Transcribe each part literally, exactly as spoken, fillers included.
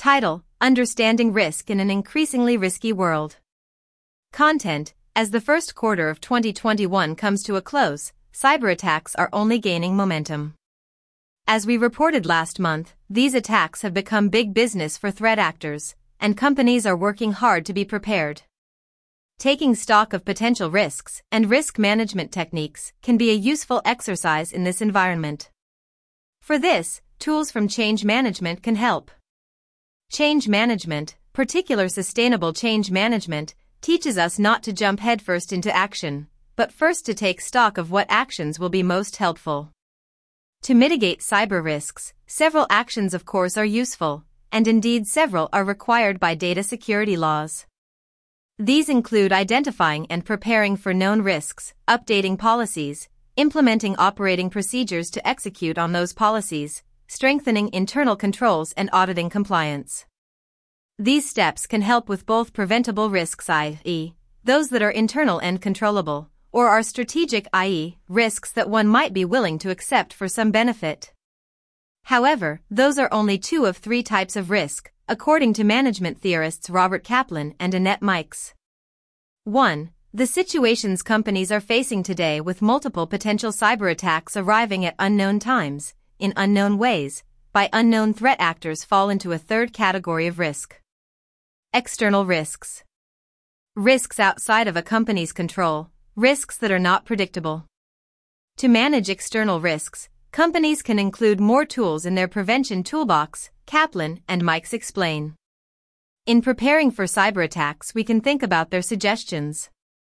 Title: Understanding Risk in an Increasingly Risky World. Content: As the first quarter of twenty twenty-one comes to a close, cyberattacks are only gaining momentum. As we reported last month, these attacks have become big business for threat actors, and companies are working hard to be prepared. Taking stock of potential risks and risk management techniques can be a useful exercise in this environment. For this, tools from Change Management can help. Change Management, particular sustainable change management, teaches us not to jump headfirst into action, but first to take stock of what actions will be most helpful. To mitigate cyber risks, several actions of course are useful, and indeed several are required by data security laws. These include identifying and preparing for known risks, updating policies, implementing operating procedures to execute on those policies, strengthening internal controls and auditing compliance. These steps can help with both preventable risks, that is, those that are internal and controllable, or are strategic, that is, risks that one might be willing to accept for some benefit. However, those are only two of three types of risk, according to management theorists Robert Kaplan and Annette Mikes. one. The situations companies are facing today with multiple potential cyber attacks arriving at unknown times, in unknown ways, by unknown threat actors fall into a third category of risk. External risks. Risks outside of a company's control, risks that are not predictable. To manage external risks, companies can include more tools in their prevention toolbox, Kaplan and Mikes explain. In preparing for cyber attacks, we can think about their suggestions.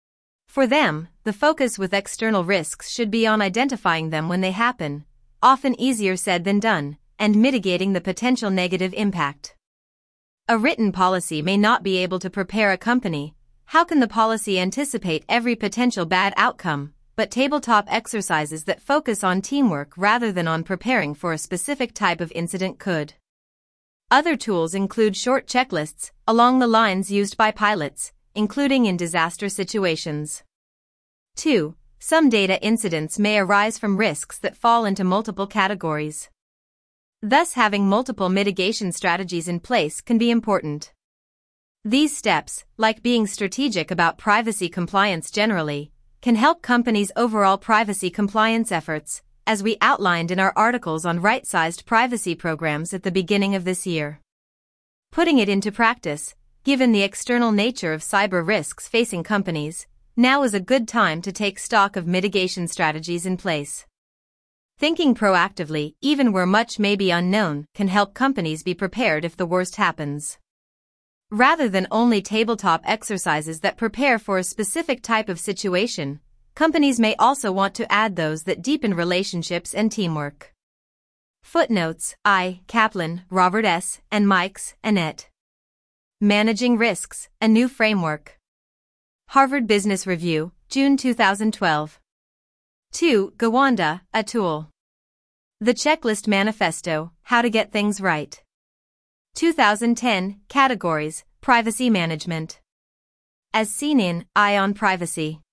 For them, the focus with external risks should be on identifying them when they happen, often easier said than done, and mitigating the potential negative impact. A written policy may not be able to prepare a company. How can the policy anticipate every potential bad outcome? But tabletop exercises that focus on teamwork rather than on preparing for a specific type of incident could. Other tools include short checklists, along the lines used by pilots, including in disaster situations. two. Some data incidents may arise from risks that fall into multiple categories. Thus, having multiple mitigation strategies in place can be important. These steps, like being strategic about privacy compliance generally, can help companies' overall privacy compliance efforts, as we outlined in our articles on right-sized privacy programs at the beginning of this year. Putting it into practice, given the external nature of cyber risks facing companies, now is a good time to take stock of mitigation strategies in place. Thinking proactively, even where much may be unknown, can help companies be prepared if the worst happens. Rather than only tabletop exercises that prepare for a specific type of situation, companies may also want to add those that deepen relationships and teamwork. Footnotes: I. Kaplan, Robert S., and Mikes, Annette. Managing Risks, A New Framework. Harvard Business Review, June two thousand twelve. two. Gawanda, Atul. The Checklist Manifesto, How to Get Things Right. two thousand ten, Categories, Privacy Management. As seen in Eye on Privacy.